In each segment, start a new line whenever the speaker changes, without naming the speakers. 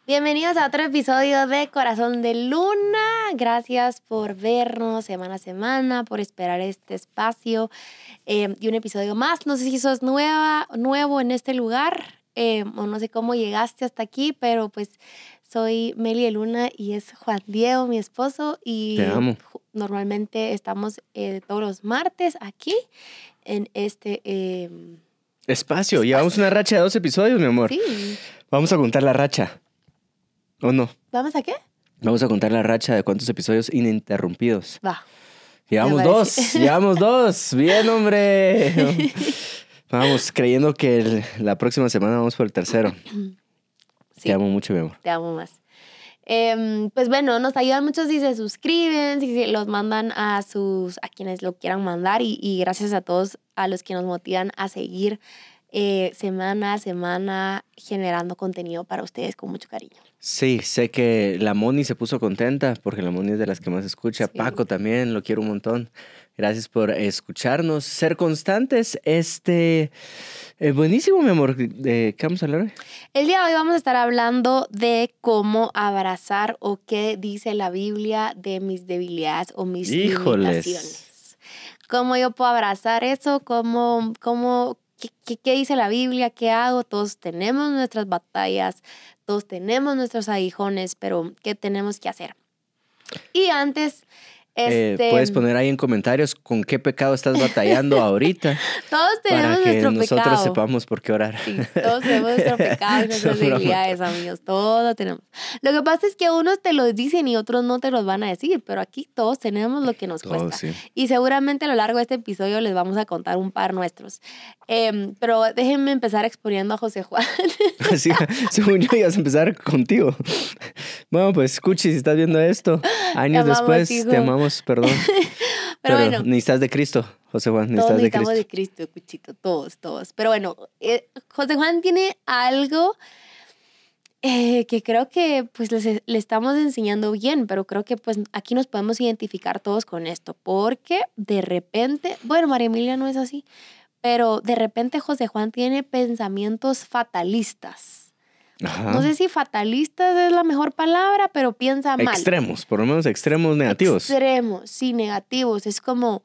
Bienvenidos a otro episodio de Corazón de Luna. Gracias por vernos semana a semana, por esperar este espacio y un episodio más. No sé si sos nuevo en este lugar o no sé cómo llegaste hasta aquí, pero pues soy Meli de Luna y es Juan Diego, mi esposo. Y
Te amo.
normalmente estamos todos los martes aquí en este
Espacio. Llevamos una racha de 2 episodios, mi amor.
Sí.
Vamos a contar la racha. ¿O no?
¿Vamos a qué?
Vamos a contar la racha de cuántos episodios ininterrumpidos.
Va.
Llevamos
Me parece.
2. Llevamos 2. Bien, hombre. Vamos, creyendo que la próxima semana vamos por el tercero.
Sí.
Te amo mucho, mi amor.
Te amo más. Pues bueno, nos ayudan mucho si se suscriben, si los mandan a quienes lo quieran mandar y gracias a todos a los que nos motivan a seguir semana a semana generando contenido para ustedes con mucho cariño.
Sí, sé que la Moni se puso contenta porque la Moni es de las que más escucha.
Sí.
Paco también, lo quiero un montón. Gracias por escucharnos, ser constantes. Buenísimo, mi amor. ¿De qué vamos a hablar hoy?
El día de hoy vamos a estar hablando de cómo abrazar o qué dice la Biblia de mis debilidades o mis limitaciones. ¿Cómo yo puedo abrazar eso? ¿Qué dice la Biblia? ¿Qué hago? Todos tenemos nuestras batallas, todos tenemos nuestros aguijones, pero ¿qué tenemos que hacer? Y antes...
Puedes poner ahí en comentarios con qué pecado estás batallando ahorita.
Todos tenemos
para que
nuestro
nosotros
pecado.
sepamos por qué orar.
Sí, todos tenemos nuestro pecado y nuestras debilidades, amigos. Todos tenemos. Lo que pasa es que unos te los dicen y otros no te los van a decir, pero aquí todos tenemos lo que nos cuesta.
Sí.
Y seguramente a lo largo de este episodio les vamos a contar un par nuestros. Pero déjenme empezar exponiendo a José Juan.
Sí, según yo ibas a empezar contigo. Bueno, pues Cuchi, si estás viendo esto, años después,
hijo.
te amamos, perdón. Pero bueno, necesitas de Cristo, José Juan,
todos
necesitamos
de Cristo, Cuchito, todos. Pero bueno, José Juan tiene algo que creo que pues le estamos enseñando bien, pero creo que pues aquí nos podemos identificar todos con esto, porque de repente, bueno, María Emilia no es así, pero de repente José Juan tiene pensamientos fatalistas.
Ajá.
No sé si fatalistas es la mejor palabra, pero piensa mal.
Extremos, por lo menos extremos negativos.
Extremos, sí, negativos. Es como...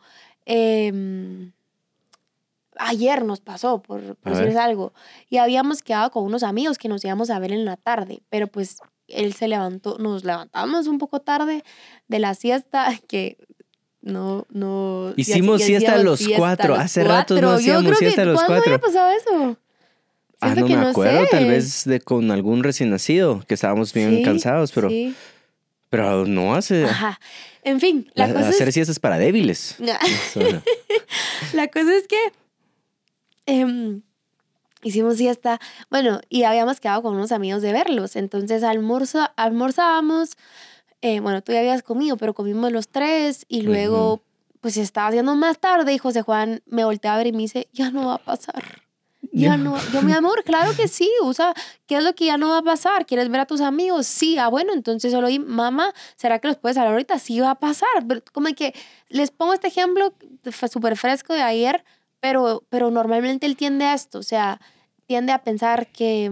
ayer nos pasó, por decirles algo, y habíamos quedado con unos amigos que nos íbamos a ver en la tarde, pero pues él se levantó, nos levantamos un poco tarde de la siesta, que no...
Hicimos siesta a los 4, hace rato no hacíamos siesta a los 4.
¿Cuándo había pasado eso? Siento
no
que
me acuerdo,
sé.
tal vez con algún recién nacido, que estábamos bien cansados, pero...
Sí.
Pero no hace...
Ajá. En fin, la cosa
hacer
es...
siestas para débiles.
La cosa es que hicimos siesta, bueno, y habíamos quedado con unos amigos de verlos, entonces almorzábamos, bueno, tú ya habías comido, pero comimos los 3 y luego pues estaba haciendo más tarde y José Juan me voltea a ver y me dice, ya no va a pasar. Ya no, yo, mi amor, claro que sí, ¿qué es lo que ya no va a pasar? ¿Quieres ver a tus amigos? Sí, bueno, entonces solo di, mamá, ¿será que los puedes hablar ahorita? Sí va a pasar, pero como que les pongo este ejemplo súper fresco de ayer, pero normalmente él tiende a esto, o sea, tiende a pensar que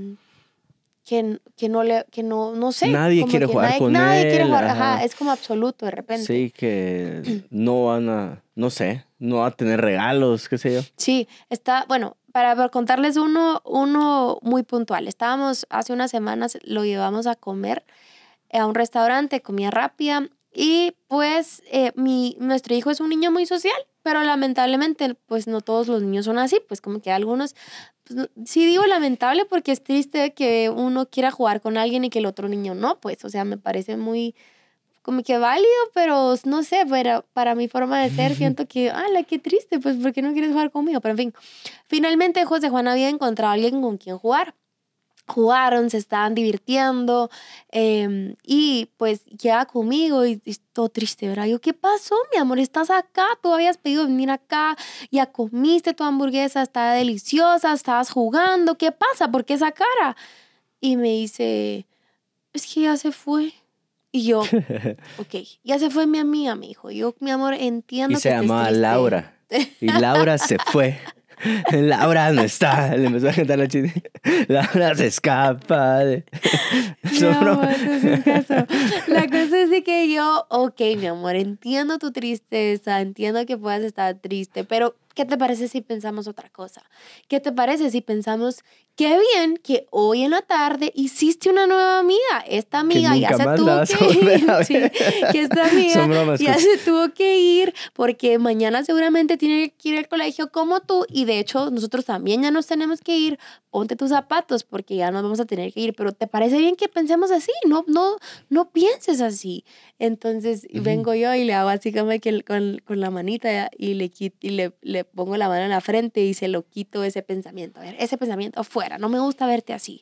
no sé.
Nadie quiere jugar con él.
Nadie quiere jugar, ajá, es como absoluto de repente.
Sí, que no van a, no sé, no va a tener regalos, qué sé yo.
Sí, bueno, para contarles uno muy puntual. Estábamos hace unas semanas, lo llevamos a comer a un restaurante, comida rápida, y pues nuestro hijo es un niño muy social, pero lamentablemente pues no todos los niños son así, pues como que algunos, pues, sí digo lamentable porque es triste que uno quiera jugar con alguien y que el otro niño no, pues, o sea, me parece muy... como que válido, pero no sé, para mi forma de ser siento que, qué triste, pues, ¿por qué no quieres jugar conmigo? Pero en fin, finalmente José Juan había encontrado a alguien con quien jugar. Jugaron, se estaban divirtiendo y pues llega conmigo y todo triste, ¿verdad? Yo, ¿qué pasó, mi amor? ¿Estás acá? Tú habías pedido venir acá, ya comiste tu hamburguesa, está deliciosa, estabas jugando, ¿qué pasa? ¿Por qué esa cara? Y me dice, es que ya se fue. Y yo, ok, ya se fue mi amiga, me dijo. Yo, mi amor, entiendo
y
que
se llamaba Laura. Y Laura se fue. Laura no está. Le empezó a cantar la china. Laura se escapa.
No, eso es un caso. La cosa es de que yo, ok, mi amor, entiendo tu tristeza, entiendo que puedas estar triste, pero ¿qué te parece si pensamos otra cosa? ¿Qué te parece si pensamos, qué bien que hoy en la tarde hiciste una nueva amiga? Esta
Que
amiga ya
nunca
se
más la
tuvo
vas a
que
volver
ir.
a ver.
Sí, que esta amiga
Son bromas,
ya
Cuchi.
se tuvo que ir porque mañana seguramente tiene que ir al colegio como tú y de hecho nosotros también ya nos tenemos que ir. Ponte tus zapatos porque ya nos vamos a tener que ir, pero ¿te parece bien que pensemos así? No pienses así. Entonces vengo yo y le hago así como que con la manita y le pongo la mano en la frente y se lo quito ese pensamiento. A ver, ese pensamiento fuera, no me gusta verte así.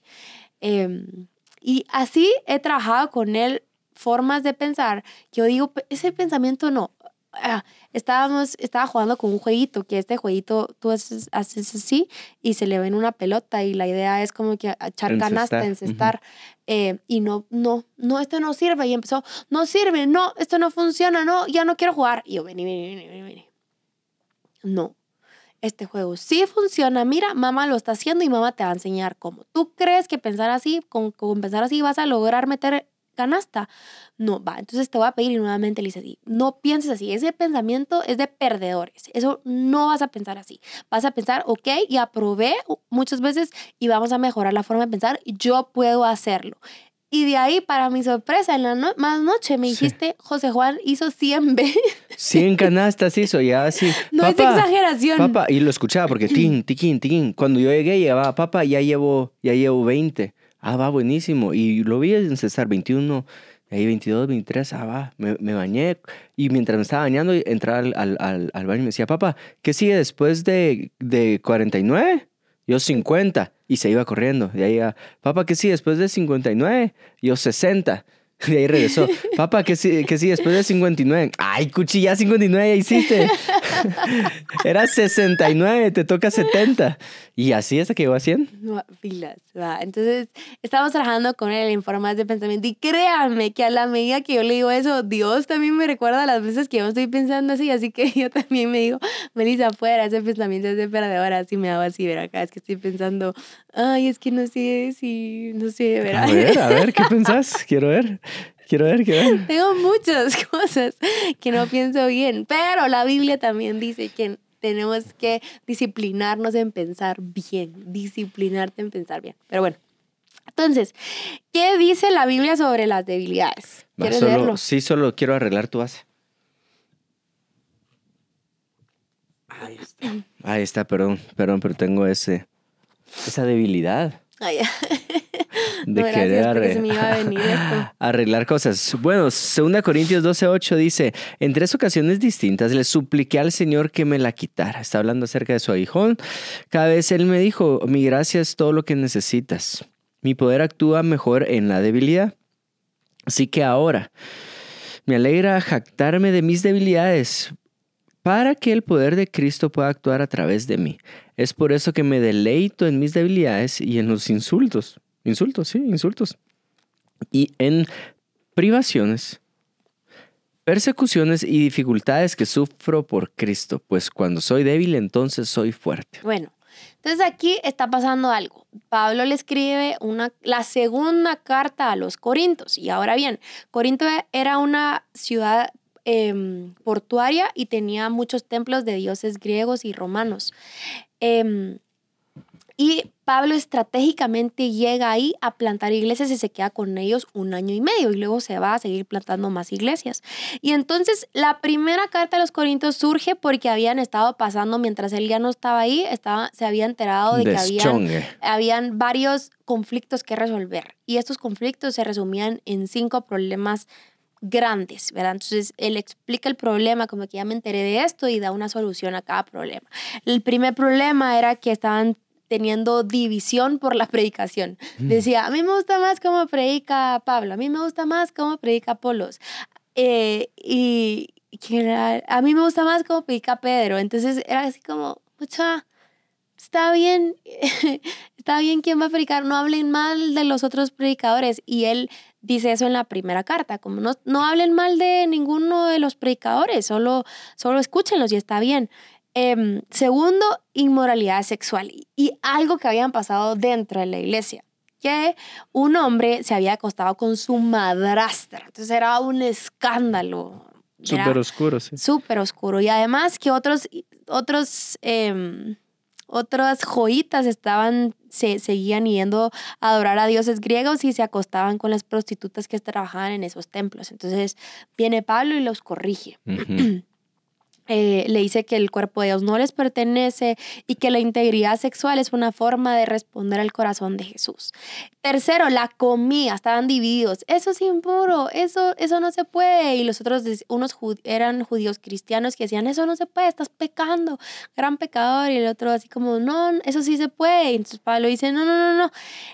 Y así he trabajado con él formas de pensar que yo digo, ese pensamiento no. Estaba jugando con un jueguito, que este jueguito tú haces así y se le ven una pelota y la idea es como que echar canasta, encestar. Y no, esto no sirve. Y empezó, no sirve, no, esto no funciona, no, ya no quiero jugar. Y yo, vení. No, este juego sí funciona. Mira, mamá lo está haciendo y mamá te va a enseñar cómo. ¿Tú crees que pensar así, con pensar así vas a lograr meter canasta? No, va, entonces te voy a pedir y nuevamente le dice así, no pienses así, ese pensamiento es de perdedores, eso no vas a pensar así, vas a pensar, ok, ya probé muchas veces y vamos a mejorar la forma de pensar, yo puedo hacerlo. Y de ahí, para mi sorpresa, en la más noche me dijiste, José Juan hizo 100 veces.
100 canastas hizo, ya así.
No es
Papá,
exageración.
papá, y lo escuchaba porque tiquín. Cuando yo llegué, llevaba, papá, ya llevo 20. Ah, va, buenísimo. Y lo vi en César 21, de ahí 22, 23, va. Me bañé. Y mientras me estaba bañando, entraba al baño y me decía, papá, ¿qué sigue después de 49? Yo 50. Y se iba corriendo. De ahí, papá, ¿qué sigue después de 59? Yo 60. De ahí regresó. Papá, ¿qué sí después de 59? Ay, Cuchi, ya 59 ya hiciste. Era 69, te toca 70. Y así hasta que llegó a 100.
No, pilas, va. Entonces, estamos trabajando con él en formas de pensamiento y créanme que a la medida que yo le digo eso, Dios también me recuerda las veces que yo estoy pensando así que yo también me digo, Melissa, afuera, ese pensamiento es de perdedora, así me hago así, ver acá, es que estoy pensando, ay, es que no sé, ver.
A ver, ¿qué pensás? Quiero ver.
Tengo muchas cosas que no pienso bien, pero la Biblia también dice que tenemos que disciplinarnos en pensar bien, disciplinarte en pensar bien. Pero bueno, entonces, ¿qué dice la Biblia sobre las debilidades? ¿Quieres leerlo?
Sí, solo quiero arreglar tu base. Ahí está, perdón, pero tengo esa debilidad.
Ay,
De
no,
querer
gracias, porque se me iba a venir esto.
arreglar cosas. Bueno, 2 Corintios 12:8 dice, en 3 ocasiones distintas le supliqué al Señor que me la quitara. Está hablando acerca de su aguijón. Cada vez Él me dijo, mi gracia es todo lo que necesitas. Mi poder actúa mejor en la debilidad. Así que ahora me alegra jactarme de mis debilidades para que el poder de Cristo pueda actuar a través de mí. Es por eso que me deleito en mis debilidades y en los insultos. Insultos. Y en privaciones, persecuciones y dificultades que sufro por Cristo, pues cuando soy débil, entonces soy fuerte.
Bueno, entonces aquí está pasando algo. Pablo le escribe la segunda carta a los Corintios. Y ahora bien, Corinto era una ciudad portuaria y tenía muchos templos de dioses griegos y romanos. Y Pablo estratégicamente llega ahí a plantar iglesias y se queda con ellos 1 año y medio y luego se va a seguir plantando más iglesias. Y entonces la primera carta a los Corintios surge porque habían estado pasando, mientras él ya no estaba ahí, se había enterado de que habían varios conflictos que resolver. Y estos conflictos se resumían en 5 problemas grandes, ¿verdad? Entonces él explica el problema como que ya me enteré de esto y da una solución a cada problema. El primer problema era que estaban teniendo división por la predicación. Decía, a mí me gusta más cómo predica Pablo, a mí me gusta más cómo predica Apolos, y a mí me gusta más cómo predica Pedro. Entonces era así como, pucha, está bien, está bien quién va a predicar, no hablen mal de los otros predicadores. Y él dice eso en la primera carta, como no hablen mal de ninguno de los predicadores, solo escúchenlos y está bien. Segundo, inmoralidad sexual. Y algo que habían pasado dentro de la iglesia, que un hombre se había acostado con su madrastra. Entonces era un escándalo.
Súper oscuro, sí.
Súper oscuro. Y además que otras joyitas seguían yendo a adorar a dioses griegos y se acostaban con las prostitutas que trabajaban en esos templos. Entonces viene Pablo y los corrige.
Ujú.
Le dice que el cuerpo de Dios no les pertenece y que la integridad sexual es una forma de responder al corazón de Jesús. Tercero, la comida, estaban divididos. Eso es impuro, eso no se puede. Y los otros, eran judíos cristianos que decían, eso no se puede, estás pecando, gran pecador. Y el otro así como, no, eso sí se puede. Y entonces Pablo dice, no.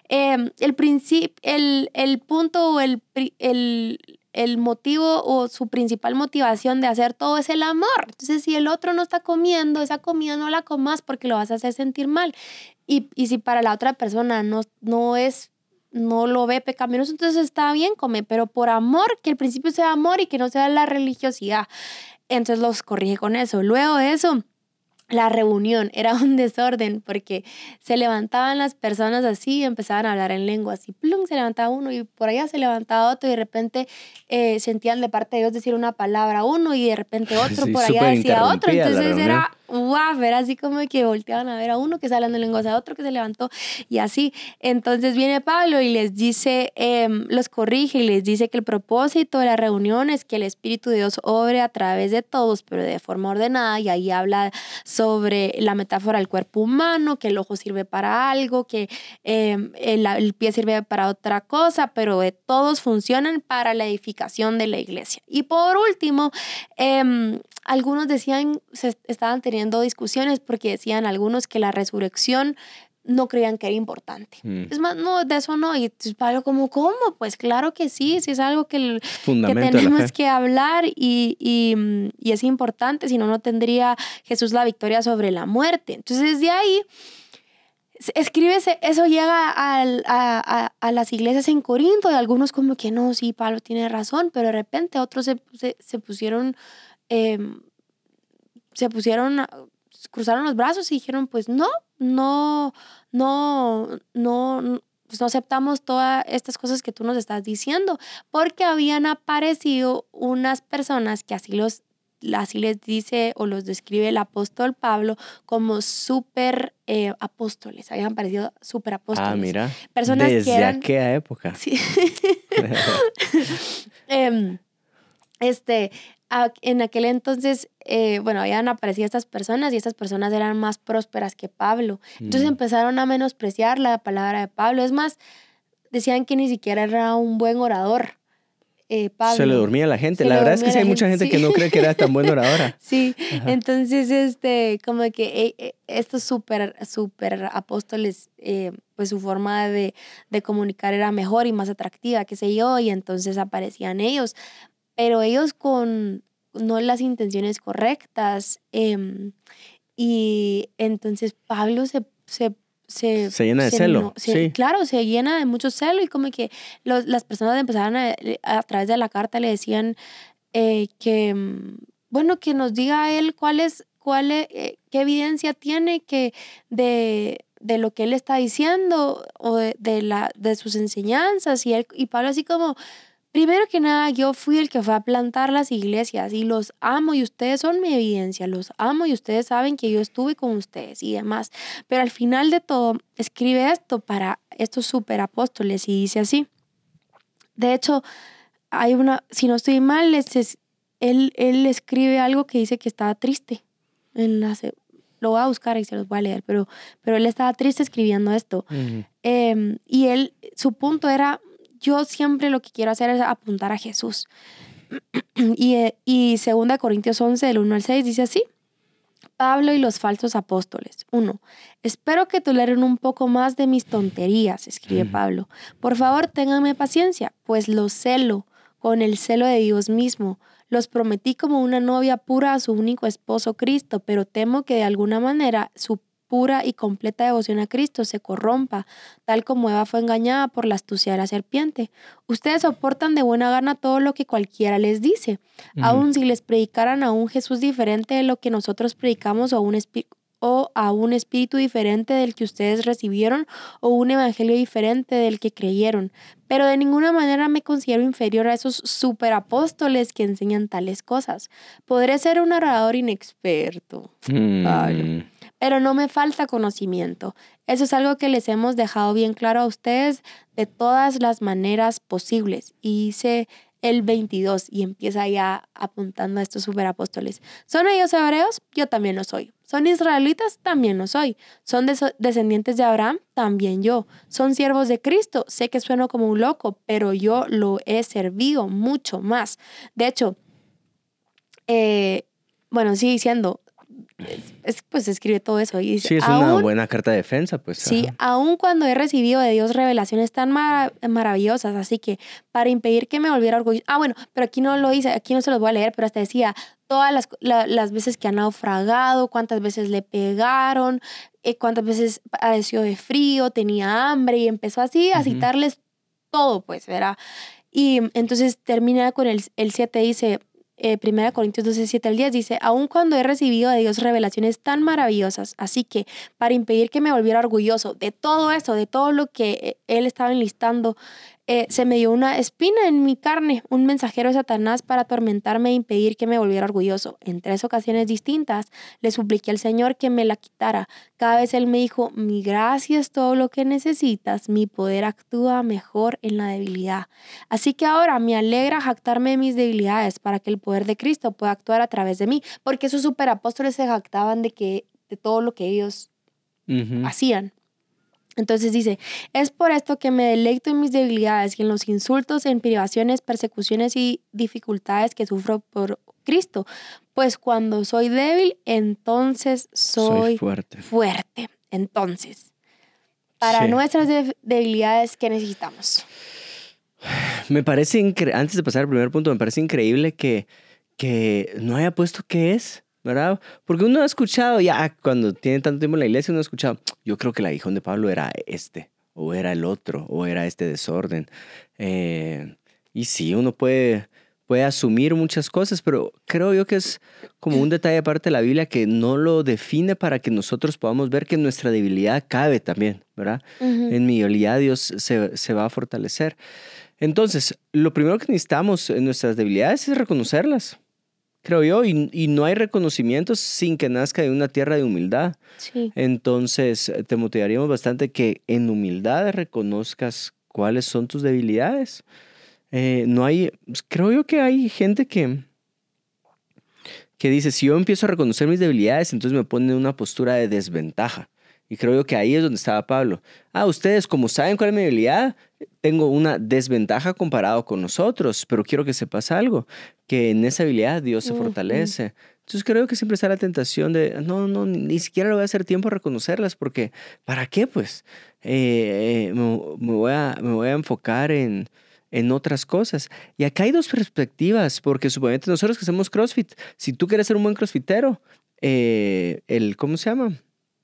El punto o el motivo o su principal motivación de hacer todo es el amor. Entonces, si el otro no está comiendo, esa comida no la comas porque lo vas a hacer sentir mal. Y si para la otra persona no lo ve pecaminoso, entonces está bien, come, pero por amor, que el principio sea amor y que no sea la religiosidad. Entonces los corrige con eso. Luego de eso, la reunión era un desorden porque se levantaban las personas así y empezaban a hablar en lenguas y plum, se levantaba uno y por allá se levantaba otro y de repente sentían de parte de Dios decir una palabra a uno y de repente otro
Sí,
por allá
súper
decía otro.
interrumpida la
Entonces
reunión.
era guau, era así como que volteaban a ver a uno que está hablando en lenguas, a otro que se levantó y así. Entonces viene Pablo y les dice, los corrige y les dice que el propósito de la reunión es que el Espíritu de Dios obre a través de todos, pero de forma ordenada, y ahí habla sobre la metáfora del cuerpo humano, que el ojo sirve para algo, que el pie sirve para otra cosa, pero todos funcionan para la edificación de la iglesia. Y por último, algunos estaban teniendo discusiones porque decían algunos que la resurrección no creían que era importante. Es más, no, de eso no. Y entonces Pablo como, ¿cómo? Pues claro que sí es algo que tenemos que hablar y es importante, si no, no tendría Jesús la victoria sobre la muerte. Entonces de ahí eso llega a las iglesias en Corinto y algunos como que no, sí, Pablo tiene razón, pero de repente otros se pusieron... cruzaron los brazos y dijeron, pues no aceptamos todas estas cosas que tú nos estás diciendo, porque habían aparecido unas personas que así les dice o los describe el apóstol Pablo como súper apóstoles, habían aparecido súper apóstoles.
Ah, mira,
personas
desde
que eran,
aquella época.
Sí. En aquel entonces, habían aparecido estas personas y estas personas eran más prósperas que Pablo. Entonces empezaron a menospreciar la palabra de Pablo. Es más, decían que ni siquiera era un buen orador. Pablo.
Se le dormía a la gente. La verdad es que sí hay mucha gente que no cree que era tan buen oradora.
Sí, ajá. Entonces, como que estos súper apóstoles, pues su forma de comunicar era mejor y más atractiva, qué sé yo, y entonces aparecían ellos. Pero ellos con no las intenciones correctas. Y entonces Pablo se
llena de celo. Sí.
Claro, se llena de mucho celo y como que las personas empezaron a través de la carta le decían que nos diga él qué evidencia tiene que de lo que él está diciendo o de sus enseñanzas y Pablo así como, primero que nada, yo fui el que fue a plantar las iglesias y los amo y ustedes son mi evidencia, los amo y ustedes saben que yo estuve con ustedes y demás. Pero al final de todo, escribe esto para estos superapóstoles y dice así. De hecho, si no estoy mal, él escribe algo que dice que estaba triste. Lo voy a buscar y se los voy a leer, pero él estaba triste escribiendo esto.
Uh-huh.
Y su punto era, yo siempre lo que quiero hacer es apuntar a Jesús. Y 2 Corintios 11, del 1 al 6, dice así. Pablo y los falsos apóstoles. 1. Espero que toleren un poco más de mis tonterías, escribe Pablo. Por favor, ténganme paciencia, pues los celo con el celo de Dios mismo. Los prometí como una novia pura a su único esposo Cristo, pero temo que de alguna manera su pura y completa devoción a Cristo se corrompa, tal como Eva fue engañada por la astucia de la serpiente. Ustedes soportan de buena gana todo lo que cualquiera les dice. Aun si les predicaran a un Jesús diferente de lo que nosotros predicamos o a un espíritu diferente del que ustedes recibieron o un evangelio diferente del que creyeron. Pero de ninguna manera me considero inferior a esos superapóstoles que enseñan tales cosas. Podré ser un orador inexperto. Ay, no. Pero no me falta conocimiento. Eso es algo que les hemos dejado bien claro a ustedes de todas las maneras posibles. Y dice el 22 y empieza ya apuntando a estos superapóstoles. ¿Son ellos hebreos? Yo también lo soy. ¿Son israelitas? También lo soy. ¿Son descendientes de Abraham? También yo. ¿Son siervos de Cristo? Sé que sueno como un loco, pero yo lo he servido mucho más. De hecho, sigue diciendo, pues escribe todo eso y dice,
Sí, es una buena carta de defensa, pues.
Sí, aun cuando he recibido de Dios revelaciones tan maravillosas, así que para impedir que me volviera orgulloso. Pero aquí no lo dice, aquí no se los voy a leer, pero hasta decía todas las veces que han naufragado, cuántas veces le pegaron, cuántas veces padeció de frío, tenía hambre y empezó así a citarles todo, pues, ¿verdad? Y entonces termina con el 7, dice, 1 Corintios 12, 7 al 10 dice, aun cuando he recibido de Dios revelaciones tan maravillosas, así que para impedir que me volviera orgulloso de todo eso, de todo lo que él estaba enlistando, se me dio una espina en mi carne, un mensajero de Satanás para atormentarme e impedir que me volviera orgulloso. En 3 ocasiones distintas le supliqué al Señor que me la quitara. Cada vez él me dijo, mi gracia es todo lo que necesitas, mi poder actúa mejor en la debilidad. Así que ahora me alegra jactarme de mis debilidades para que el poder de Cristo pueda actuar a través de mí, porque esos superapóstoles se jactaban de todo lo que ellos hacían. Entonces dice, es por esto que me deleito en mis debilidades y en los insultos, en privaciones, persecuciones y dificultades que sufro por Cristo. Pues cuando soy débil, entonces soy fuerte. Entonces, para nuestras debilidades, ¿qué necesitamos?
Me parece antes de pasar al primer punto, me parece increíble que no haya puesto qué es, ¿verdad? Porque uno ha escuchado, ya cuando tiene tanto tiempo en la iglesia, uno ha escuchado, yo creo que el aguijón de Pablo era o era el otro, o era este desorden. Y sí, uno puede asumir muchas cosas, pero creo yo que es como un detalle aparte de la Biblia que no lo define para que nosotros podamos ver que nuestra debilidad cabe también, ¿verdad? En mi debilidad Dios se va a fortalecer. Entonces, lo primero que necesitamos en nuestras debilidades es reconocerlas, creo yo, y no hay reconocimiento sin que nazca de una tierra de humildad.
Sí.
Entonces, te motivaríamos bastante que en humildad reconozcas cuáles son tus debilidades. Creo yo que hay gente que dice, si yo empiezo a reconocer mis debilidades, entonces me pone en una postura de desventaja. Y creo yo que ahí es donde estaba Pablo. Ustedes, como saben cuál es mi debilidad, tengo una desventaja comparado con nosotros, pero quiero que sepas algo, que en esa habilidad Dios se fortalece. Entonces creo que siempre está la tentación de, no, ni siquiera le voy a hacer tiempo a reconocerlas, porque ¿para qué? Pues me voy a enfocar en otras cosas. Y acá hay dos perspectivas, porque suponete nosotros que hacemos CrossFit, si tú quieres ser un buen crossfitero, ¿cómo se llama?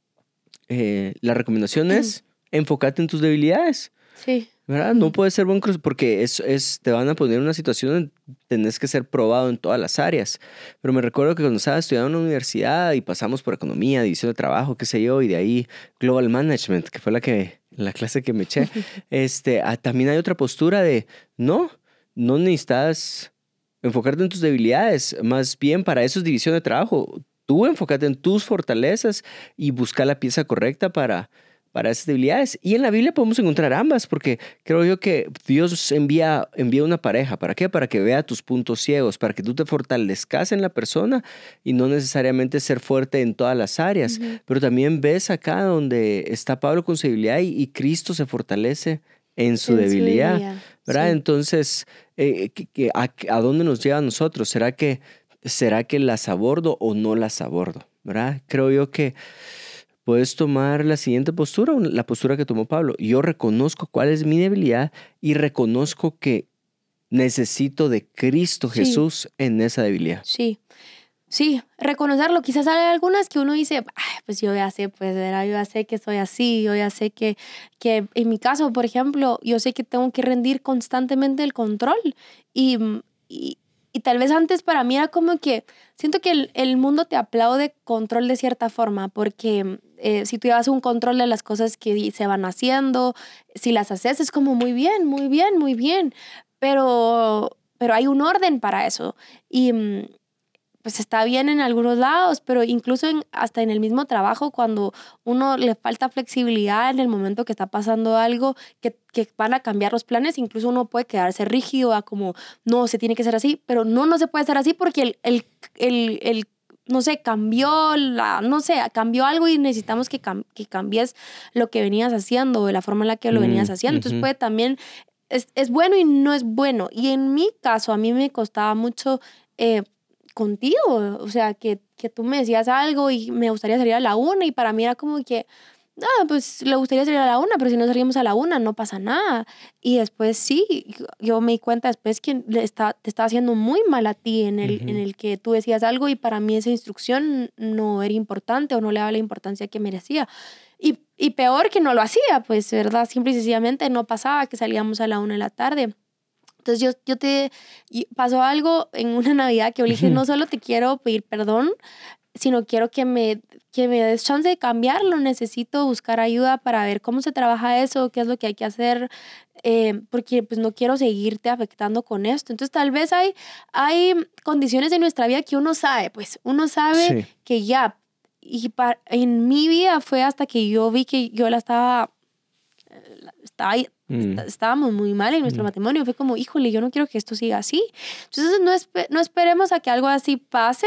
La recomendación es enfócate en tus debilidades.
Sí.
¿Verdad? No puedes ser buen crossfit porque te van a poner en una situación donde tenés que ser probado en todas las áreas. Pero me recuerdo que cuando estaba estudiando en la universidad y pasamos por economía, división de trabajo, qué sé yo, y de ahí global management, que fue la clase que me eché, también hay otra postura de no necesitas enfocarte en tus debilidades, más bien para eso es división de trabajo. Tú enfócate en tus fortalezas y busca la pieza correcta para esas debilidades. Y en la Biblia podemos encontrar ambas, porque creo yo que Dios envía una pareja. ¿Para qué? Para que vea tus puntos ciegos, para que tú te fortalezcas en la persona y no necesariamente ser fuerte en todas las áreas. Pero también ves acá donde está Pablo con su debilidad y Cristo se fortalece en su debilidad. ¿Verdad? Sí. Entonces, ¿a dónde nos lleva a nosotros? ¿Será que las abordo o no las abordo? ¿Verdad? Creo yo que puedes tomar la siguiente postura, la postura que tomó Pablo. Yo reconozco cuál es mi debilidad y reconozco que necesito de Cristo Jesús en esa debilidad.
Sí. Sí, reconocerlo. Quizás hay algunas que uno dice, "Ay, pues yo ya sé, pues, ¿verdad? Yo ya sé que soy así, yo ya sé que en mi caso, por ejemplo, yo sé que tengo que rendir constantemente el control y, y, y tal vez antes para mí era como que siento que el mundo te aplaude control de cierta forma, porque si tú llevas un control de las cosas que se van haciendo, si las haces es como muy bien, muy bien, muy bien, pero hay un orden para eso y pues está bien en algunos lados, pero incluso hasta en el mismo trabajo, cuando uno le falta flexibilidad en el momento que está pasando algo, que van a cambiar los planes, incluso uno puede quedarse rígido a como, no, se tiene que ser así, pero no se puede ser así porque no sé, no sé, cambió algo y necesitamos que cambies lo que venías haciendo o la forma en la que lo venías haciendo. Entonces puede también, es bueno y no es bueno. Y en mi caso, a mí me costaba mucho contigo, o sea, que tú me decías algo y me gustaría salir a la 1 y para mí era como que, pues le gustaría salir a la 1, pero si no salimos a la 1 no pasa nada. Y después sí, yo me di cuenta después que te estaba haciendo muy mal a ti en el que tú decías algo y para mí esa instrucción no era importante o no le daba la importancia que merecía. Y peor que no lo hacía, pues, ¿verdad? Simple y sencillamente no pasaba que salíamos a la 1 de la tarde. Entonces pasó algo en una Navidad que yo le dije, no solo te quiero pedir perdón, sino quiero que me des chance de cambiarlo. Necesito buscar ayuda para ver cómo se trabaja eso, qué es lo que hay que hacer, porque pues no quiero seguirte afectando con esto. Entonces tal vez hay condiciones en nuestra vida que uno sabe, pues uno sabe
Sí.
que ya, en mi vida fue hasta que yo vi que yo estábamos muy mal en nuestro matrimonio. Fue como, híjole, yo no quiero que esto siga así. Entonces no esperemos a que algo así pase,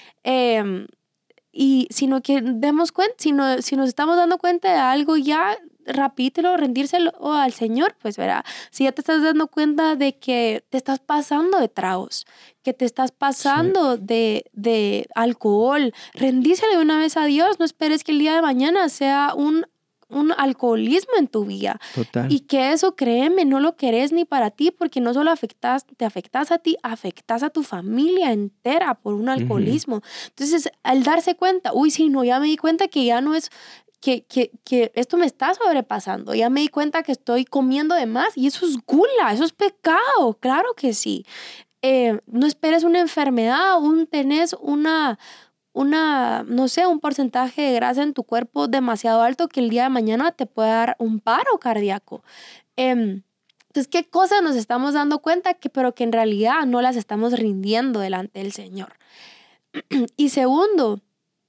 sino que demos cuenta, si nos estamos dando cuenta de algo ya, rapídelo, rendírselo al Señor, pues verá, si ya te estás dando cuenta de que te estás pasando de tragos, que te estás
Sí.
pasando de alcohol, rendíselo de una vez a Dios, no esperes que el día de mañana sea un alcoholismo en tu vida.
Total.
Y que eso, créeme, no lo querés ni para ti, porque no solo te afectas a ti, afectas a tu familia entera por un alcoholismo. Entonces, al darse cuenta, uy, sí, no, ya me di cuenta que ya no es, que esto me está sobrepasando, ya me di cuenta que estoy comiendo de más y eso es gula, eso es pecado, claro que sí. No esperes una enfermedad, tenés no sé, un porcentaje de grasa en tu cuerpo demasiado alto que el día de mañana te puede dar un paro cardíaco. Entonces, ¿qué cosas nos estamos dando cuenta pero que en realidad no las estamos rindiendo delante del Señor? Y segundo,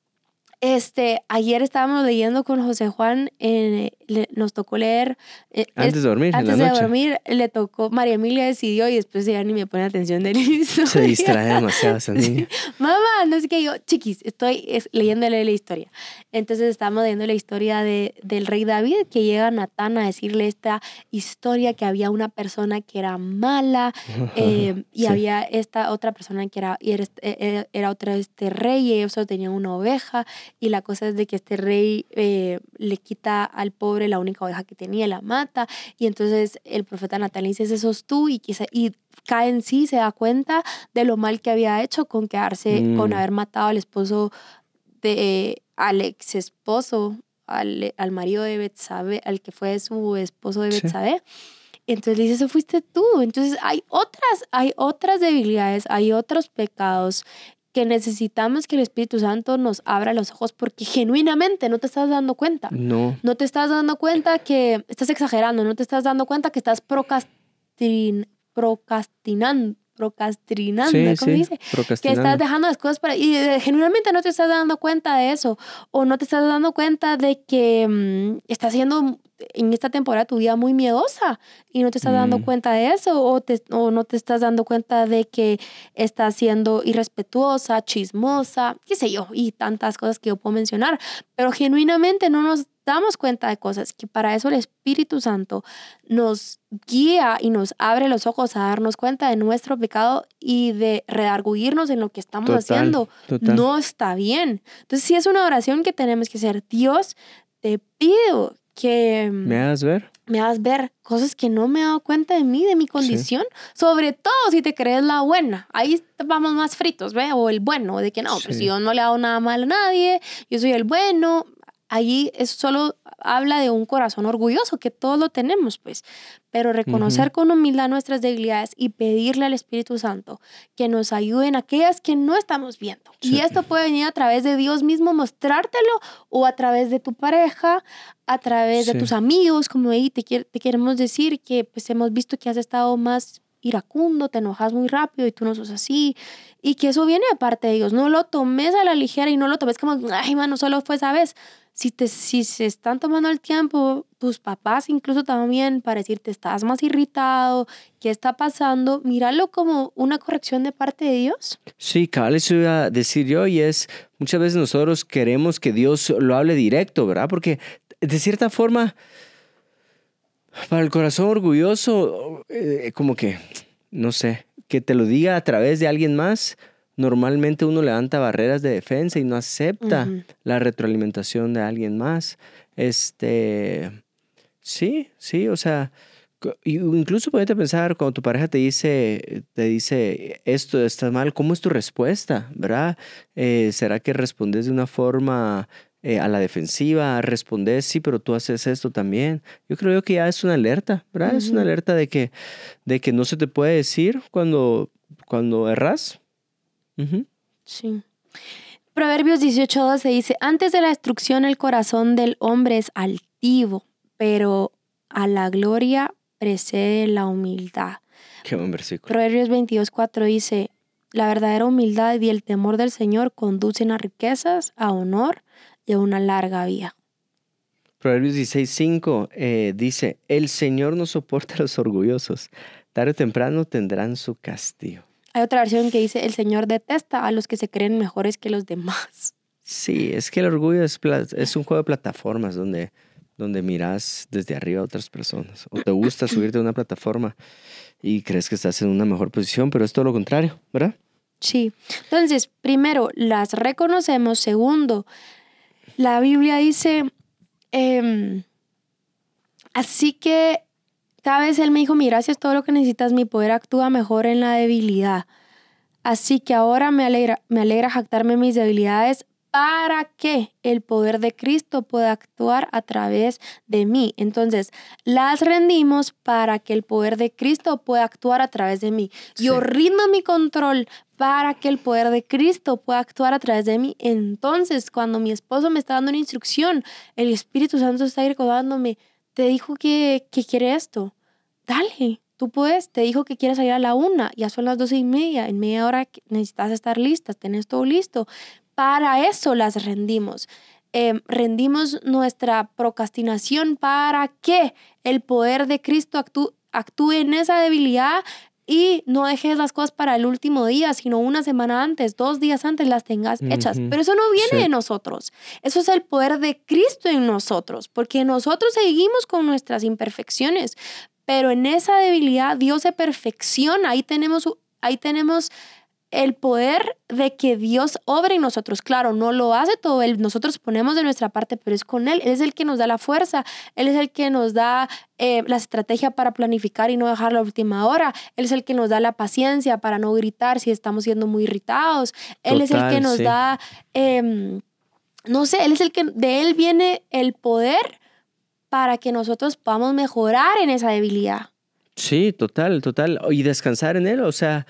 ayer estábamos leyendo con José Juan, nos tocó leer,
Antes de dormir, en la
antes de
noche.
dormir, le tocó, María Emilia decidió y después ya ni me pone atención de la historia.
Se distrae demasiado esa
Sí.
niña.
Mamá, no sé qué, yo, chiquis, estoy leyéndole la historia. Entonces estamos leyendo la historia del rey David, que llega Natán a decirle esta historia que había una persona que era mala y
Sí.
había esta otra persona que era otra rey y ellos solo tenían una oveja. Y la cosa es de que este rey le quita al pobre la única oveja que tenía, la mata. Y entonces el profeta Natán le dice, ese sos tú. Y cae en sí, se da cuenta de lo mal que había hecho con haber matado al esposo al ex esposo, al marido de Betsabé, al que fue su esposo de
Sí.
Betsabé. Entonces le dice, eso fuiste tú. Entonces hay otras debilidades, hay otros pecados que necesitamos que el Espíritu Santo nos abra los ojos porque genuinamente no te estás dando cuenta.
No.
No te estás dando cuenta que estás exagerando, no te estás dando cuenta que estás procrastinando, ¿cómo se
Sí.
dice? Que estás
Procrastinando.
dejando las cosas genuinamente no te estás dando cuenta de eso o no te estás dando cuenta de que estás haciendo en esta temporada tu vida muy miedosa y no te estás dando cuenta de eso o no te estás dando cuenta de que estás siendo irrespetuosa, chismosa, qué sé yo, y tantas cosas que yo puedo mencionar, pero genuinamente no nos damos cuenta de cosas que para eso el Espíritu Santo nos guía y nos abre los ojos a darnos cuenta de nuestro pecado y de redarguirnos en lo que estamos haciendo.
Total.
No está bien. Entonces sí es una oración que tenemos que hacer. Dios, te pido que
¿Me hagas ver?
me hagas ver cosas que no me he dado cuenta de mí, de mi
Sí.
condición. Sobre todo si te crees la buena. Ahí vamos más fritos, ¿ve? O el bueno, de que no, pues
Sí.
yo no le hago nada mal a nadie, yo soy el bueno. Ahí eso solo habla de un corazón orgulloso, que todos lo tenemos, pues. Pero reconocer
Ujú.
con humildad nuestras debilidades y pedirle al Espíritu Santo que nos ayude en aquellas que no estamos viendo. Y
Sí.
esto puede venir a través de Dios mismo mostrártelo, o a través de tu pareja, a través de
Sí.
tus amigos, como ahí te queremos decir que pues hemos visto que has estado más iracundo, te enojas muy rápido y tú no sos así, y que eso viene de parte de Dios. No lo tomes a la ligera y no lo tomes como, ay, mano, solo fue esa vez. Si se están tomando el tiempo, tus papás incluso también, para decirte, estás más irritado, ¿qué está pasando? Míralo como una corrección de parte de Dios.
Sí, cabal, eso iba a decir yo, y es, muchas veces nosotros queremos que Dios lo hable directo, ¿verdad? Porque de cierta forma, para el corazón orgulloso, como que, no sé, que te lo diga a través de alguien más, normalmente uno levanta barreras de defensa y no acepta
Ujú.
la retroalimentación de alguien más. Sí, o sea, incluso puedes pensar cuando tu pareja te dice esto está mal, ¿cómo es tu respuesta? ¿Verdad? ¿Será que respondes de una forma a la defensiva? ¿Respondes sí, pero tú haces esto también? Yo creo que ya es una alerta, ¿verdad? Es una
Ujú.
alerta de que no se te puede decir cuando erras. Ujú.
Sí. Proverbios 18:12 dice, antes de la destrucción el corazón del hombre es altivo, pero a la gloria precede la humildad.
Qué buen versículo.
Proverbios 22:4 dice, la verdadera humildad y el temor del Señor conducen a riquezas, a honor y a una larga vida.
Proverbios 16:5 dice, el Señor no soporta a los orgullosos, tarde o temprano tendrán su castigo.
Hay otra versión que dice, el Señor detesta a los que se creen mejores que los demás.
Sí, es que el orgullo es un juego de plataformas donde miras desde arriba a otras personas. O te gusta subirte a una plataforma y crees que estás en una mejor posición, pero es todo lo contrario, ¿verdad?
Sí. Entonces, primero, las reconocemos. Segundo, la Biblia dice, em, así que cada vez Él me dijo, mi gracia es todo lo que necesitas, mi poder actúa mejor en la debilidad. Así que ahora me alegra jactarme en mis debilidades para que el poder de Cristo pueda actuar a través de mí. Entonces, las rendimos para que el poder de Cristo pueda actuar a través de mí.
Sí.
Yo rindo mi control para que el poder de Cristo pueda actuar a través de mí. Entonces, cuando mi esposo me está dando una instrucción, el Espíritu Santo está recordándome, te dijo que quiere esto. Dale, tú puedes, te dijo que quieres salir a la 1, ya son las 12:30, en media hora necesitas estar listas, tenés todo listo. Para eso las rendimos. Rendimos nuestra procrastinación para que el poder de Cristo actúe en esa debilidad, y no dejes las cosas para el último día, sino una semana antes, 2 días antes las tengas hechas.
Ujú.
Pero eso no viene
Sí,
de nosotros. Eso es el poder de Cristo en nosotros, porque nosotros seguimos con nuestras imperfecciones. Pero en esa debilidad Dios se perfecciona. Ahí tenemos el poder de que Dios obre en nosotros. Claro, no lo hace todo Él. Nosotros ponemos de nuestra parte, pero es con Él. Él es el que nos da la fuerza. Él es el que nos da la estrategia para planificar y no dejar la última hora. Él es el que nos da la paciencia para no gritar si estamos siendo muy irritados. Él es el que
total,
nos
sí.
da, no sé, Él es el que, de Él viene el poder para que nosotros podamos mejorar en esa debilidad.
Sí, total. Y descansar en él, o sea,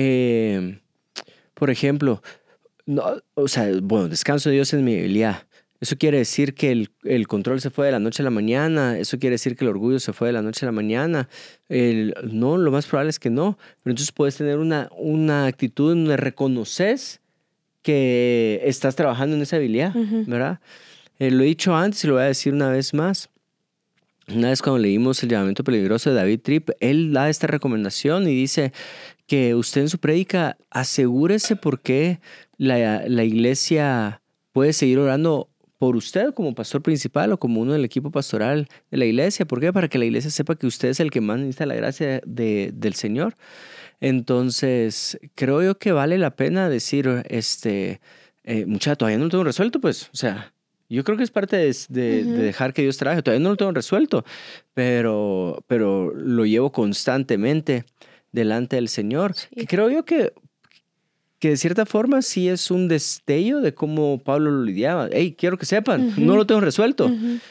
por ejemplo, no, o sea, bueno, descanso de Dios en mi debilidad. Eso quiere decir que el control se fue de la noche a la mañana. Eso quiere decir que el orgullo se fue de la noche a la mañana. No, lo más probable es que no. Pero entonces puedes tener una actitud en donde reconoces que estás trabajando en esa habilidad,
Ujú.
¿verdad? Lo he dicho antes y lo voy a decir una vez más. Una vez cuando leímos el llamamiento peligroso de David Tripp, él da esta recomendación y dice que usted en su prédica asegúrese por qué la iglesia puede seguir orando por usted como pastor principal o como uno del equipo pastoral de la iglesia. ¿Por qué? Para que la iglesia sepa que usted es el que más necesita la gracia del Señor. Entonces, creo yo que vale la pena decir, muchacha, todavía no lo tengo resuelto, pues, o sea, Yo creo que es parte de dejar que Dios trabaje. Todavía no lo tengo resuelto, pero lo llevo constantemente delante del Señor.
Sí.
Que creo yo que de cierta forma sí es un destello de cómo Pablo lo lidiaba. Hey, quiero que sepan, no lo tengo resuelto.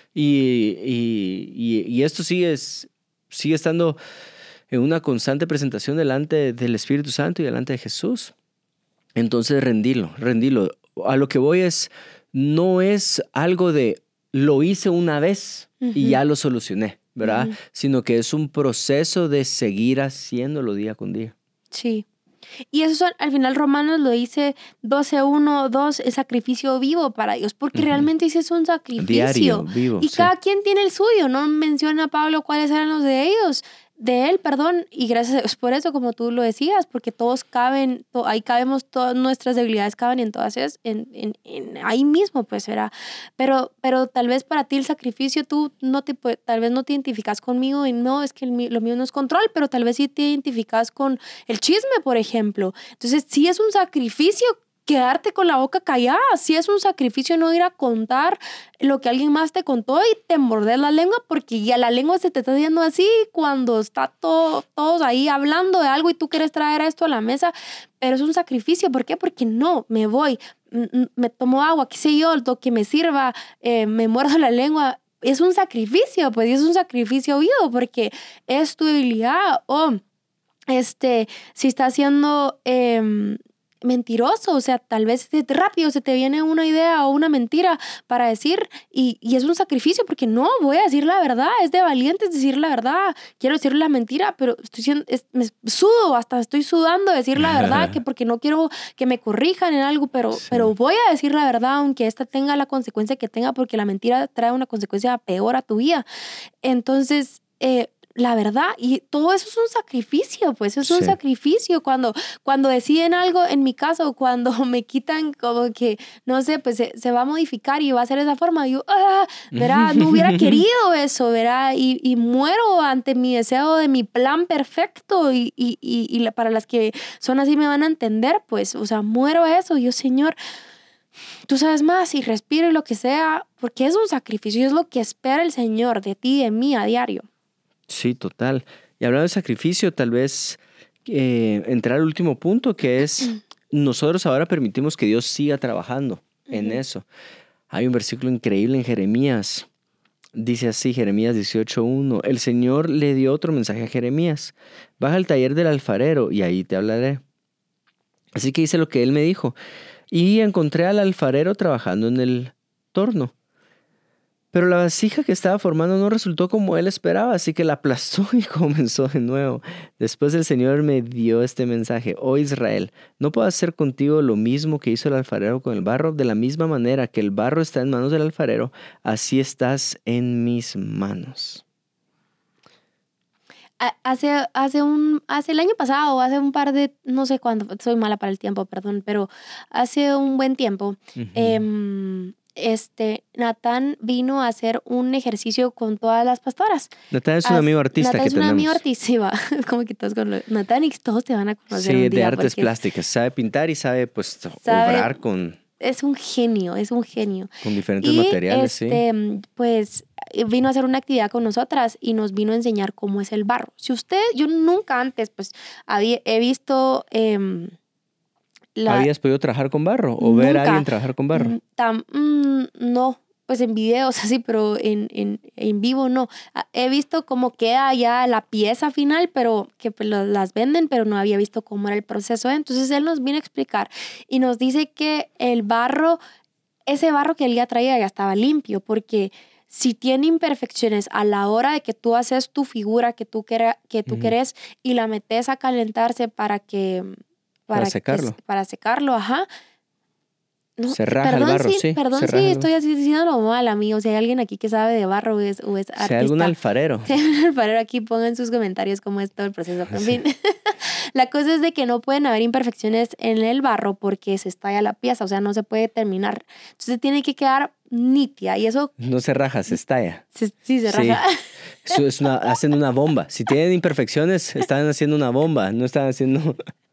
Y esto sigue estando en una constante presentación delante del Espíritu Santo y delante de Jesús. Entonces rendilo. A lo que voy no es algo de lo hice una vez y ya lo solucioné, ¿verdad? Sino que es un proceso de seguir haciéndolo día con día.
Sí. Y eso al final Romanos lo dice 12:1-2, el sacrificio vivo para Dios, porque realmente ese es un sacrificio.
Diario, vivo.
Y cada quien tiene el suyo, no menciona Pablo cuáles eran los de ellos. De él, perdón, y gracias a Dios por eso, como tú lo decías, porque todos caben, ahí cabemos, todas nuestras debilidades caben en todas esas, ahí mismo, pues era. Pero tal vez para ti el sacrificio, tú tal vez no te identificas conmigo y no, es que lo mío no es control, pero tal vez sí te identificas con el chisme, por ejemplo. Entonces, sí es un sacrificio quedarte con la boca callada, sí es un sacrificio no ir a contar lo que alguien más te contó y te morder la lengua, porque ya la lengua se te está haciendo así cuando está todos ahí hablando de algo y tú quieres traer esto a la mesa, pero es un sacrificio. ¿Por qué? Porque no, me voy, me tomo agua, qué sé yo, lo que me sirva, me muerdo la lengua. Es un sacrificio, pues, y es un sacrificio vivo porque es tu debilidad. O si está haciendo mentiroso, o sea, tal vez rápido se te viene una idea o una mentira para decir y es un sacrificio porque no, voy a decir la verdad, es de valientes decir la verdad, quiero decir la mentira, pero me sudo, hasta estoy sudando de decir la verdad, que porque no quiero que me corrijan en algo, pero voy a decir la verdad aunque esta tenga la consecuencia que tenga, porque la mentira trae una consecuencia peor a tu vida. Entonces, la verdad, y todo eso es un sacrificio, pues es un sacrificio cuando deciden algo, en mi caso, cuando me quitan como que, no sé, pues se va a modificar y va a ser de esa forma, yo, ¿verdad? No hubiera querido eso, ¿verdad? Y muero ante mi deseo de mi plan perfecto y para las que son así me van a entender, pues, o sea, muero eso, yo, Señor, tú sabes más, y respiro y lo que sea, porque es un sacrificio, es lo que espera el Señor de ti y de mí a diario.
Sí, total. Y hablando de sacrificio, tal vez entrar al último punto, que es nosotros ahora permitimos que Dios siga trabajando en eso. Hay un versículo increíble en Jeremías. Dice así, Jeremías 18:1. El Señor le dio otro mensaje a Jeremías. Baja al taller del alfarero y ahí te hablaré. Así que hice lo que él me dijo. Y encontré al alfarero trabajando en el torno. Pero la vasija que estaba formando no resultó como él esperaba, así que la aplastó y comenzó de nuevo. Después el Señor me dio este mensaje: Oh Israel, ¿no puedo hacer contigo lo mismo que hizo el alfarero con el barro? De la misma manera que el barro está en manos del alfarero, así estás en mis manos.
Hace el año pasado, hace un par de, no sé cuándo, soy mala para el tiempo, perdón, pero hace un buen tiempo, Natán vino a hacer un ejercicio con todas las pastoras.
Natán es un amigo artista que tenemos.
Natán es un amigo artista, como que todos Natán y todos te van a conocer un
Sí,
día,
de artes plásticas. Sabe pintar y sabe, pues, obrar con...
Es un genio.
Con diferentes materiales, sí.
Pues vino a hacer una actividad con nosotras y nos vino a enseñar cómo es el barro. Yo nunca antes, pues, he visto...
¿Habías podido trabajar con barro o ver a alguien trabajar con barro?
No, pues en videos así, pero en vivo no. He visto cómo queda ya la pieza final, pero que pues, las venden, pero no había visto cómo era el proceso. Entonces él nos vino a explicar y nos dice que el barro, ese barro que él ya traía ya estaba limpio, porque si tiene imperfecciones a la hora de que tú haces tu figura que tú querés y la metes a calentarse para secarlo. Para secarlo, ajá. No,
se raja el barro, sí.
Perdón si estoy así diciéndolo mal, amigos. Si hay alguien aquí que sabe de barro o es artista.
Si hay algún alfarero.
Si hay un alfarero aquí, pongan sus comentarios cómo es todo el proceso. En fin, la cosa es de que no pueden haber imperfecciones en el barro porque se estalla la pieza, o sea, no se puede terminar. Entonces tiene que quedar nítida y eso...
No se raja, se estalla.
Sí, se raja.
Eso hacen una bomba. Si tienen imperfecciones, están haciendo una bomba, no están haciendo...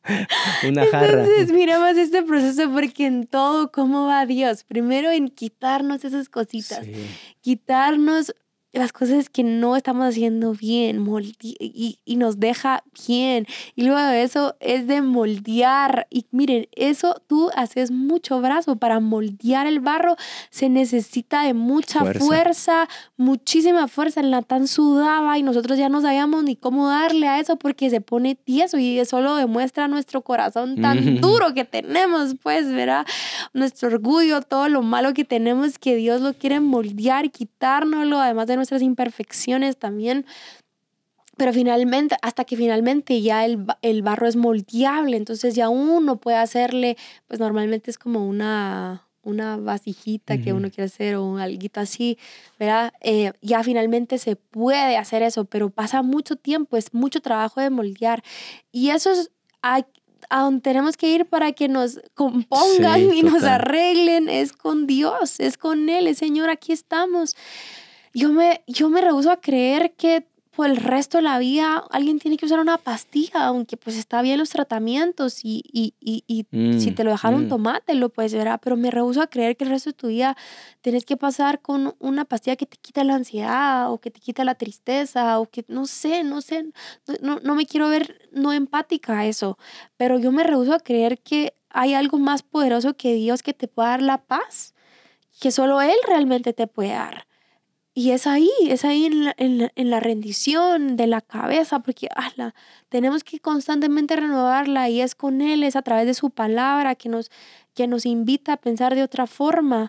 Una jarra.
Entonces, miramos este proceso porque en todo, ¿cómo va Dios? Primero en quitarnos esas cositas,
Sí.
quitarnos las cosas que no estamos haciendo bien y nos deja bien. Y luego de eso es de moldear. Y miren, eso tú haces mucho brazo. Para moldear el barro se necesita de mucha fuerza, muchísima fuerza. El Natán sudaba y nosotros ya no sabíamos ni cómo darle a eso porque se pone tieso y eso lo demuestra nuestro corazón tan duro que tenemos, pues, ¿verdad? Nuestro orgullo, todo lo malo que tenemos, que Dios lo quiere moldear y quitárnoslo, además de nuestras imperfecciones también. Pero finalmente, hasta que finalmente ya el barro es moldeable, entonces ya uno puede hacerle, pues normalmente es como una vasijita que uno quiere hacer o alguito así, ¿verdad? Ya finalmente se puede hacer eso, pero pasa mucho tiempo, es mucho trabajo de moldear. Y eso es a donde tenemos que ir para que nos compongan y nos arreglen, es con Dios, es con Él, es Señor, aquí estamos. Yo me rehúso a creer que por el resto de la vida alguien tiene que usar una pastilla, aunque pues está bien los tratamientos y si te lo dejaron, tomátelo, pues, ¿verdad? Pero me rehúso a creer que el resto de tu vida tienes que pasar con una pastilla que te quita la ansiedad o que te quita la tristeza o que no sé, no me quiero ver no empática a eso, pero yo me rehúso a creer que hay algo más poderoso que Dios que te pueda dar la paz, que solo Él realmente te puede dar. Y es ahí en la rendición de la cabeza, porque tenemos que constantemente renovarla y es con Él, es a través de su palabra que nos invita a pensar de otra forma.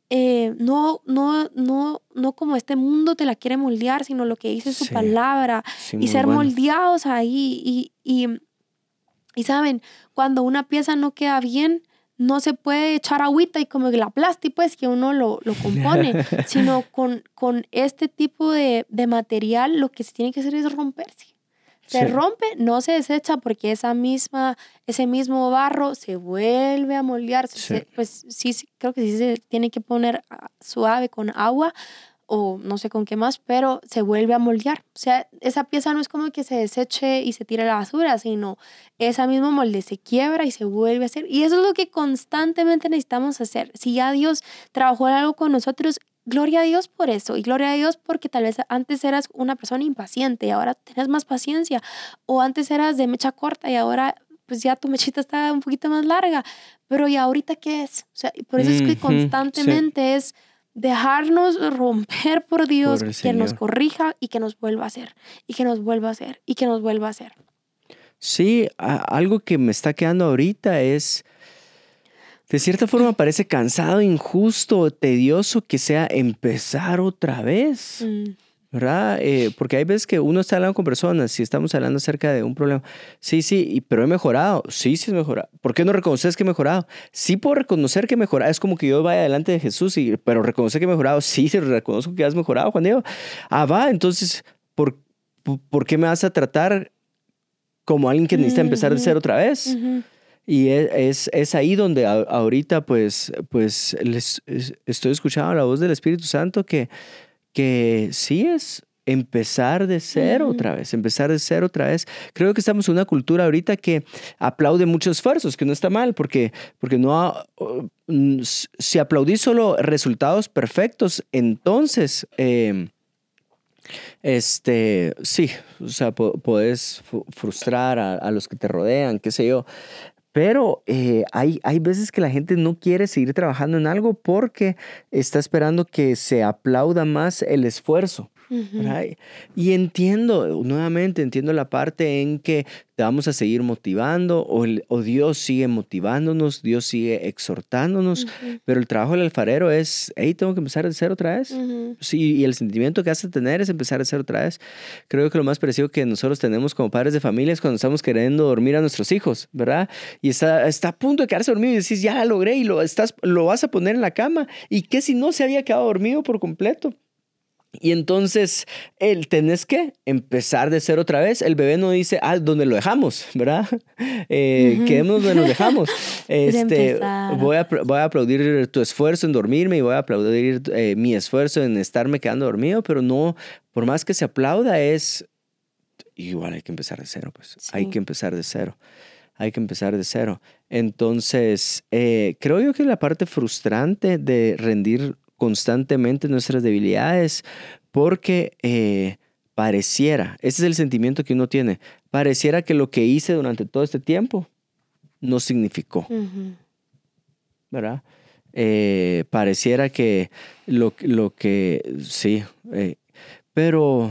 No como este mundo te la quiere moldear, sino lo que dice su palabra y ser moldeados ahí. Y saben, cuando una pieza no queda bien, no se puede echar agüita y como la plasti, pues, que uno lo compone, sino con este tipo de material lo que se tiene que hacer es romperse. Se rompe, no se desecha porque ese mismo barro se vuelve a moldear. Pues sí, creo que sí se tiene que poner suave con agua o no sé con qué más, pero se vuelve a moldear. O sea, esa pieza no es como que se deseche y se tire a la basura, sino esa mismo molde se quiebra y se vuelve a hacer. Y eso es lo que constantemente necesitamos hacer. Si ya Dios trabajó en algo con nosotros, gloria a Dios por eso. Y gloria a Dios porque tal vez antes eras una persona impaciente y ahora tienes más paciencia. O antes eras de mecha corta y ahora pues ya tu mechita está un poquito más larga. Pero ¿y ahorita qué es? O sea, por eso es que constantemente es dejarnos romper por Dios, que nos corrija y que nos vuelva a hacer, y que nos vuelva a hacer, y que nos vuelva a hacer.
Sí, algo que me está quedando ahorita es, de cierta forma parece cansado, injusto, tedioso que sea empezar otra vez. ¿Verdad? Porque hay veces que uno está hablando con personas, si estamos hablando acerca de un problema, sí, pero he mejorado, sí he mejorado. ¿Por qué no reconoces que he mejorado? Sí puedo reconocer que he mejorado, es como que yo vaya delante de Jesús, pero reconocer que he mejorado, sí, reconozco que has mejorado, Juan Diego. Entonces, ¿por qué me vas a tratar como alguien que necesita empezar de cero otra vez? Y es ahí donde ahorita pues estoy escuchando la voz del Espíritu Santo que sí es empezar de cero otra vez, empezar de cero otra vez. Creo que estamos en una cultura ahorita que aplaude muchos esfuerzos, que no está mal, porque si aplaudís solo resultados perfectos, entonces sí, o sea, podés frustrar a los que te rodean, qué sé yo. Pero hay veces que la gente no quiere seguir trabajando en algo porque está esperando que se aplauda más el esfuerzo. Y entiendo la parte en que te vamos a seguir motivando o Dios sigue motivándonos, Dios sigue exhortándonos, pero el trabajo del alfarero es, tengo que empezar de cero otra vez. Sí, y el sentimiento que hace tener es empezar de cero otra vez. Creo que lo más parecido que nosotros tenemos como padres de familia es cuando estamos queriendo dormir a nuestros hijos, ¿verdad? Y está a punto de quedarse dormido y decís, ya la logré y lo vas a poner en la cama. ¿Y qué si no se había quedado dormido por completo? Y entonces tenés que empezar de cero otra vez. El bebé no dice, donde lo dejamos, ¿verdad? Quedémonos donde nos dejamos. Voy a aplaudir tu esfuerzo en dormirme y voy a aplaudir mi esfuerzo en estarme quedando dormido, pero no, por más que se aplauda, igual hay que empezar de cero, pues. Sí. Hay que empezar de cero. hay que empezar de cero. Entonces, creo yo que la parte frustrante de rendir constantemente nuestras debilidades, porque pareciera, ese es el sentimiento que uno tiene, pareciera que lo que hice durante todo este tiempo no significó,
Ujú.
¿verdad? Pareciera que sí, pero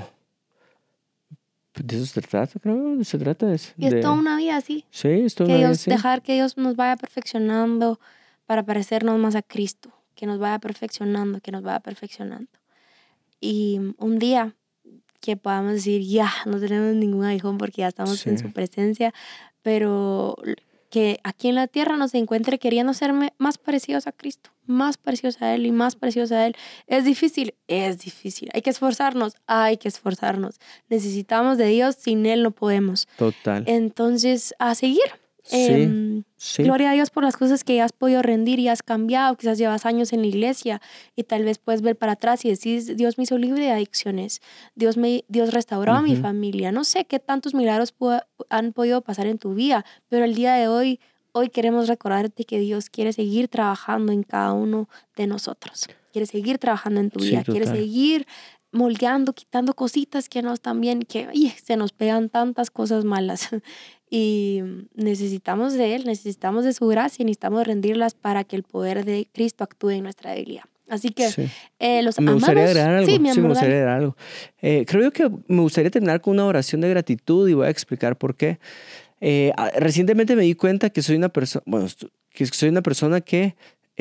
de eso se trata, creo, se trata
Y es toda una vida así,
sí, es toda
que
una vida
Dios,
así.
dejar que Dios nos vaya perfeccionando para parecernos más a Cristo, que nos vaya perfeccionando, que nos vaya perfeccionando. Y un día que podamos decir, ya, no tenemos ningún aguijón porque ya estamos en
Sí,
su presencia, pero que aquí en la tierra nos encuentre queriendo ser más parecidos a Cristo, más parecidos a Él y más parecidos a Él. Es difícil, hay que esforzarnos, hay que esforzarnos. Necesitamos de Dios, sin Él no podemos.
total.
Entonces, a seguir.
Sí, sí.
Gloria a Dios por las cosas que has podido rendir y has cambiado. Quizás llevas años en la iglesia y tal vez puedes ver para atrás y decir, Dios me hizo libre de adicciones. Dios restauró a mi
Ujú.
familia. No sé qué tantos milagros han podido pasar en tu vida, pero el día de hoy queremos recordarte que Dios quiere seguir trabajando en cada uno de nosotros. Quiere seguir trabajando en tu
Sí,
vida. Quiere
total.
seguir moldeando, quitando cositas que no están bien, que se nos pegan tantas cosas malas. Y necesitamos de Él, necesitamos de su gracia y necesitamos rendirlas para que el poder de Cristo actúe en nuestra debilidad. Así que
Sí.
los
Me gustaría
amamos.
agregar
Sí,
algo.
mi
Sí, me
amor,
gustaría
dale.
agregar algo. Creo yo que me gustaría terminar con una oración de gratitud y voy a explicar por qué. Recientemente me di cuenta que soy una persona, bueno, que soy una persona que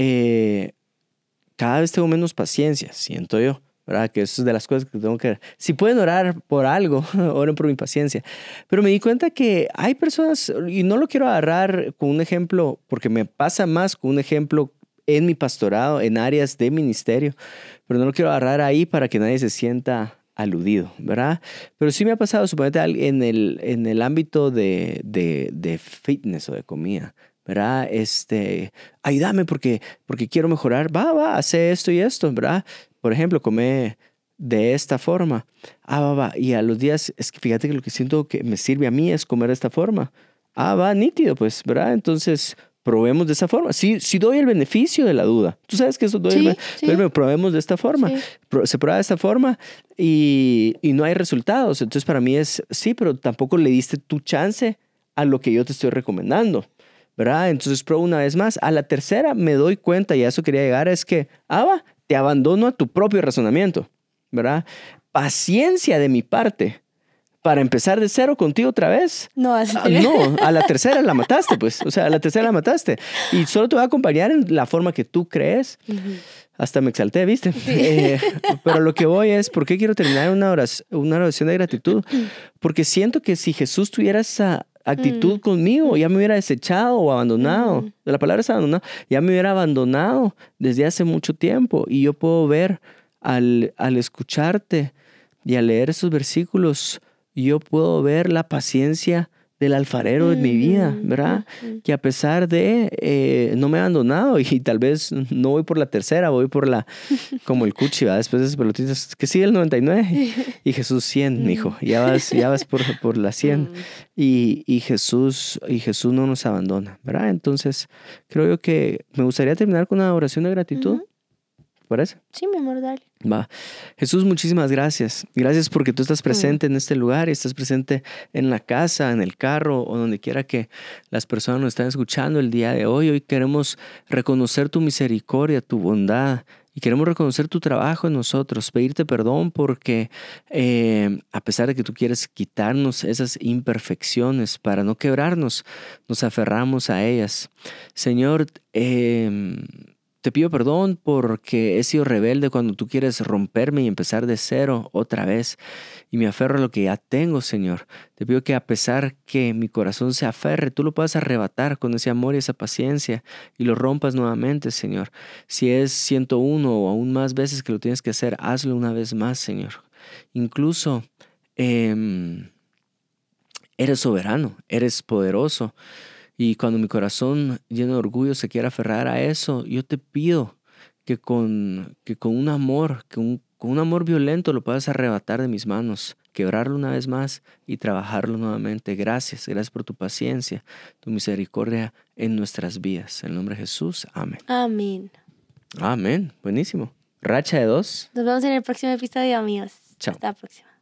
cada vez tengo menos paciencia, siento yo, ¿verdad? Que eso es de las cosas que tengo que... Si pueden orar por algo, oren por mi paciencia. Pero me di cuenta que hay personas, y no lo quiero agarrar con un ejemplo, porque me pasa más con un ejemplo en mi pastorado, en áreas de ministerio, pero no lo quiero agarrar ahí para que nadie se sienta aludido, ¿verdad? Pero sí me ha pasado, suponete, en el ámbito de fitness o de comida, ¿verdad? Ayúdame porque quiero mejorar, hace esto y esto, ¿verdad? Por ejemplo, come de esta forma. Va. Y a los días, es que fíjate que lo que siento que me sirve a mí es comer de esta forma. Va, nítido, pues, ¿verdad? Entonces, probemos de esa forma. Sí, sí doy el beneficio de la duda. Tú sabes que eso
Sí, sí,
probemos de esta forma.
sí.
Se prueba de esta forma y no hay resultados. Entonces, para mí es, sí, pero tampoco le diste tu chance a lo que yo te estoy recomendando. ¿Verdad? Entonces pruebo una vez más. A la tercera me doy cuenta, y a eso quería llegar, es que, te abandono a tu propio razonamiento, ¿verdad? Paciencia de mi parte para empezar de cero contigo otra vez.
No, así
No, a la tercera la mataste, pues. O sea, a la tercera la mataste. Y solo te voy a acompañar en la forma que tú crees.
Ujú.
Hasta me exalté, ¿viste?
Sí.
Pero lo que voy es, ¿por qué quiero terminar una oración de gratitud? Porque siento que si Jesús tuviera esa actitud
Mm,
conmigo, ya me hubiera desechado o abandonado.
ujú.
La palabra es abandonado. Ya me hubiera abandonado desde hace mucho tiempo. Y yo puedo ver al escucharte y al leer esos versículos, yo puedo ver la paciencia del alfarero de mi vida,
Ujú,
¿verdad?
ujú.
Que a pesar de no me ha abandonado y tal vez no voy por la tercera, voy por la, como el cuchi, ¿va? Después de esas pelotitas, que sigue el 99 y Jesús 100, hijo,
Mm,
ya vas por la 100
mm.
y Jesús no nos abandona, ¿verdad? Entonces, creo yo que me gustaría terminar con una oración de gratitud,
Ujú.
¿te parece?
Sí, mi amor, dale.
Va. Jesús, muchísimas gracias. Gracias porque tú estás
Mm.
presente en este lugar y estás presente en la casa, en el carro o donde quiera que las personas nos estén escuchando el día de hoy. Hoy queremos reconocer tu misericordia, tu bondad y queremos reconocer tu trabajo en nosotros, pedirte perdón porque a pesar de que tú quieres quitarnos esas imperfecciones para no quebrarnos, nos aferramos a ellas. Señor, te pido perdón porque he sido rebelde cuando tú quieres romperme y empezar de cero otra vez. Y me aferro a lo que ya tengo, Señor. Te pido que a pesar que mi corazón se aferre, tú lo puedas arrebatar con ese amor y esa paciencia y lo rompas nuevamente, Señor. Si es 101 o aún más veces que lo tienes que hacer, hazlo una vez más, Señor. Incluso eres soberano, eres poderoso. Y cuando mi corazón lleno de orgullo se quiera aferrar a eso, yo te pido que con un amor, con un amor violento lo puedas arrebatar de mis manos quebrarlo una vez más y trabajarlo nuevamente. Gracias por tu paciencia, tu misericordia en nuestras vidas. En el nombre de Jesús, amén.
Amén.
Amén, buenísimo. Racha de 2.
Nos vemos en el próximo episodio, amigos.
Chao.
Hasta la próxima.